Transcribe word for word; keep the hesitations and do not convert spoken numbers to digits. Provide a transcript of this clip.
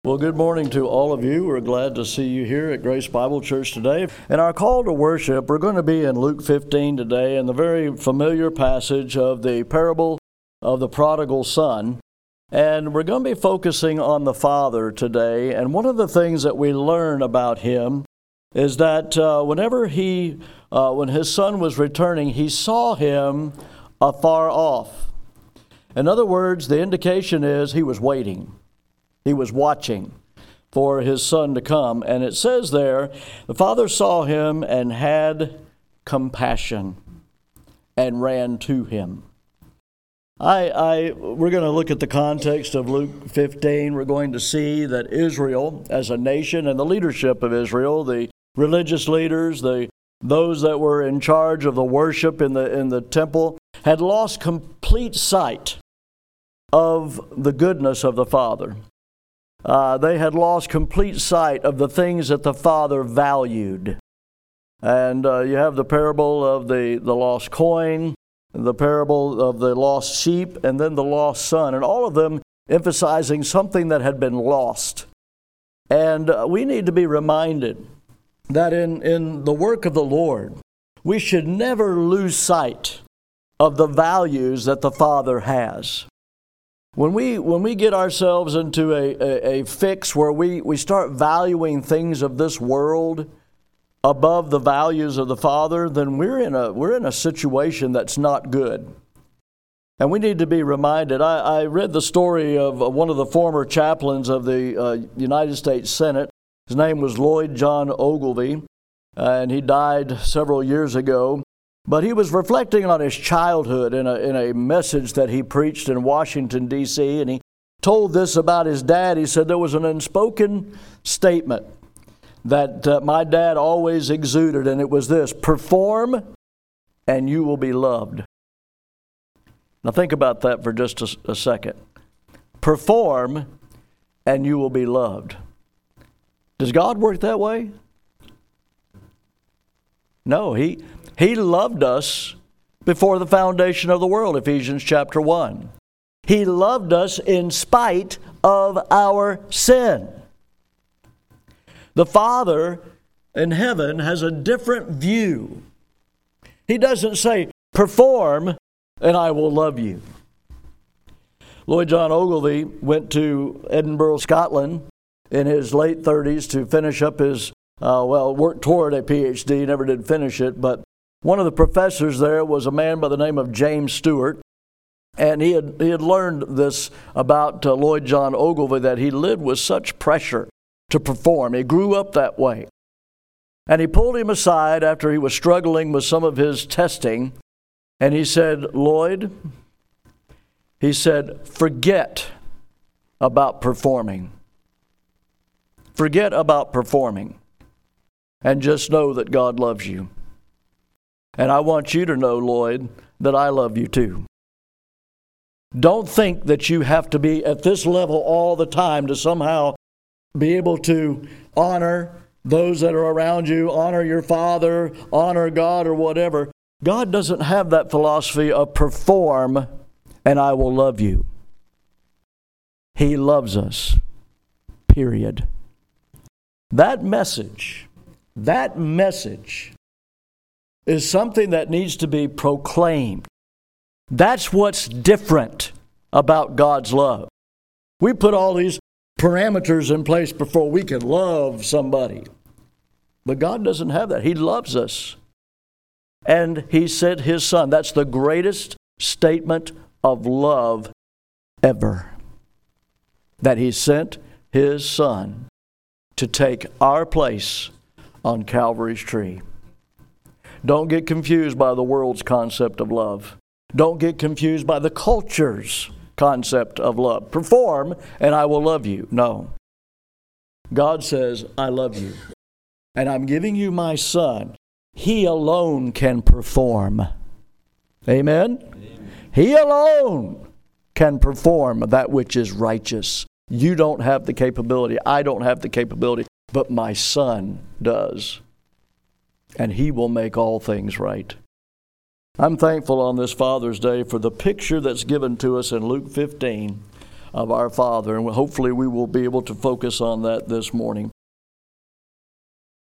Well, good morning to all of you. We're glad to see you here at Grace Bible Church today. In our call to worship, we're going to be in Luke fifteen today in the very familiar passage of the parable of the prodigal son. And we're going to be focusing on the father today. And one of the things that we learn about him is that uh, whenever he, uh, when his son was returning, he saw him afar off. In other words, the indication is he was waiting. He was watching for his son to come. And it says there, the father saw him and had compassion and ran to him. I, I, we're going to look at the context of Luke fifteen. We're going to see that Israel as a nation and the leadership of Israel, the religious leaders, the those that were in charge of the worship in the in the temple, had lost complete sight of the goodness of the Father. Uh, they had lost complete sight of the things that the Father valued. And uh, you have the parable of the, the lost coin, the parable of the lost sheep, and then the lost son, and all of them emphasizing something that had been lost. And uh, we need to be reminded that in, in the work of the Lord, we should never lose sight of the values that the Father has. When we when we get ourselves into a, a, a fix where we, we start valuing things of this world above the values of the Father, then we're in a we're in a situation that's not good. And we need to be reminded. I, I read the story of one of the former chaplains of the uh, United States Senate. His name was Lloyd John Ogilvie, and he died several years ago. But he was reflecting on his childhood in a in a message that he preached in Washington, D C, and he told this about his dad. He said there was an unspoken statement that uh, my dad always exuded, and it was this: perform and you will be loved. Now think about that for just a, a second. Perform and you will be loved. Does God work that way? No, he he loved us before the foundation of the world, Ephesians chapter one. He loved us in spite of our sin. The Father in heaven has a different view. He doesn't say, perform and I will love you. Lloyd John Ogilvie went to Edinburgh, Scotland in his late thirties to finish up his, uh, well, worked toward a P H D, never did finish it, but one of the professors there was a man by the name of James Stewart, and he had he had learned this about uh, Lloyd John Ogilvie, that he lived with such pressure to perform. He grew up that way. And he pulled him aside after he was struggling with some of his testing, and he said, Lloyd, he said, forget about performing. Forget about performing, and just know that God loves you. And I want you to know, Lloyd, that I love you too. Don't think that you have to be at this level all the time to somehow be able to honor those that are around you, honor your father, honor God or whatever. God doesn't have that philosophy of perform and I will love you. He loves us, period. That message, that message is something that needs to be proclaimed. That's what's different about God's love. We put all these parameters in place before we can love somebody. But God doesn't have that. He loves us. And He sent His Son. That's the greatest statement of love ever. That He sent His Son to take our place on Calvary's tree. Don't get confused by the world's concept of love. Don't get confused by the culture's concept of love. Perform and I will love you. No. God says, I love you. And I'm giving you my Son. He alone can perform. Amen? Amen. He alone can perform that which is righteous. You don't have the capability. I don't have the capability. But my Son does. And He will make all things right. I'm thankful on this Father's Day for the picture that's given to us in Luke fifteen of our Father. And hopefully we will be able to focus on that this morning.